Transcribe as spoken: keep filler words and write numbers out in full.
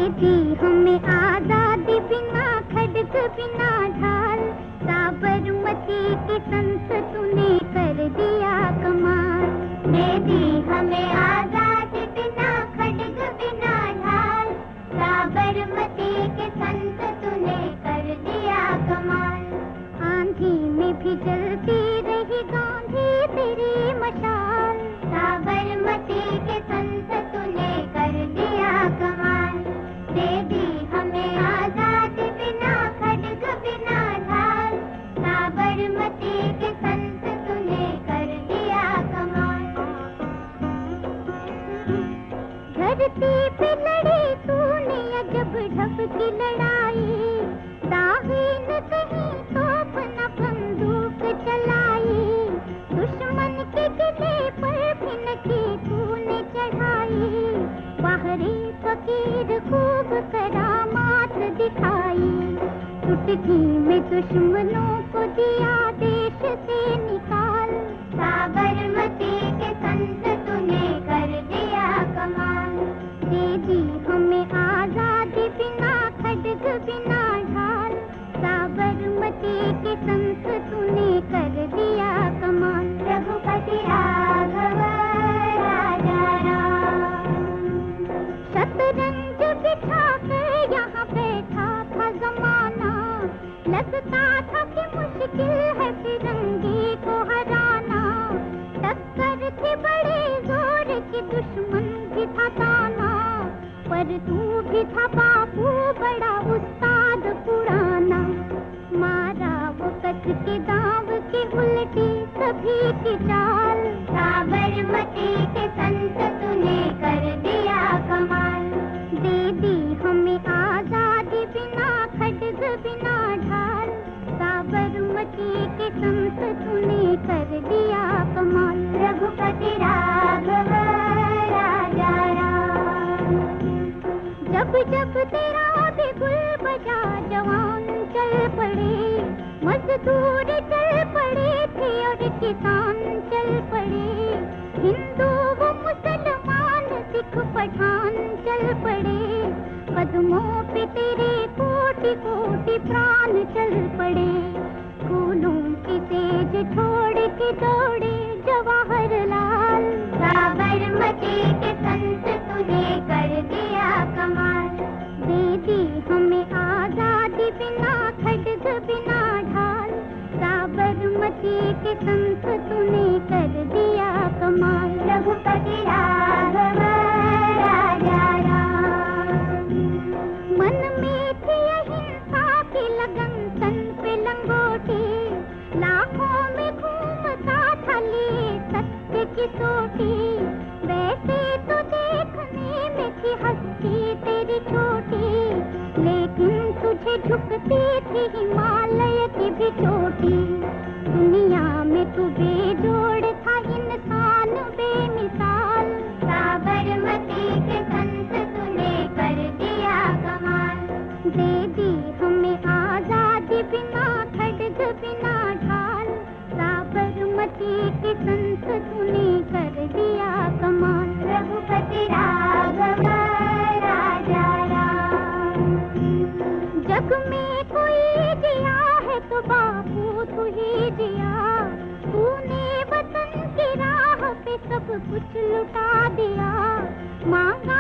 दी हमें आजादी बिना खड्ग बिना ढाल, साबरमती की संत तूने कर दिया कमाल। दे दी हमें आजादी बिना खड्ग बिना ढाल, साबरमती के संत तूने कर दिया कमाल। आंधी में भी जलती रही गांधी तेरी मशाल, साबरमती के संत तूने कर दिया कमाल। दे दी हमें आजादी बिना खड्ग बिना ढाल, साबरमती के संत तूने कर दिया कमाल। धरती पे लड़ी तूने अजब ढब की लड़ाई, दागे न कहीं तोप न बंदूक चलाई, दुश्मन के किले पर भी नकी तूने चढ़ाई, बाहरी फकीर खूब करामात दिखाई। चुटकी में दुश्मनों को दिया देश से निकाल, साबरमती के संत तूने कर दिया कमाल। दे दी हमें आजादी बिना खड्ग बिना ढाल, साबरमती के संत तूने कर दिया कमाल। रघुपति राघव राजा राम, शतरंज बिठा कर यहाँ बैठा था जमाना, लगता था कि मुश्किल है फिरंगी को हराना। टक्कर थी बड़े जोर की, दुश्मन भी था ताना, पर तू भी था बाबू बड़ा उस्ताद पुराना। मारा वो कच के दाव की उल्टी सभी की चाल, साबरमती के संत तूने कर दिया कमाल। दे दी हमें आजादी बिना खड्ग बिना ढाल, साबरमती के संत तूने कर दिया कमाल। रघुपति राघव राजा राम, जब जब तेरा भी गुल बजा जवान चल पड़े, मजदूर चल पड़े थे और किसान चल पड़े, हिंदू वो मुसलमान सिख पठान चल पड़े, कदमों पे तेरे कोटि कोटि प्राण चल पड़े। फूलों की तेज छोड़ के दौड़े जवाहरलाल, साबरमती के संत तूने कर दिया कमाल। दे दी हमें आजादी बिना खड्ग बिना ढाल, साबरमती के संत तूने कर दिया कमाल। रघुपति राघव राजा राम, मन में थी अहिंसा की लगन तन पे लंगोटी, लाखों में घूमता था लिए सत्य की सोटी। वैसे तो देखने में थी हस्ती तेरी छोटी, लेकिन तुझे झुकती थी हिमालय की भी चोटी। दुनिया में तू बेजोड़ था इंसान बेमिसाल, साबरमती के संत तूने कर दिया कमाल। दे दी हमें आजादी बिना खड्ग बिना ढाल, साबरमती के संत तूने कर दिया कमाल। रघुपति राघव राजा राम, जग में कोई जिया है तो बापू तू ही जिया, तूने वतन की राह पे सब कुछ लुटा दिया। मांगा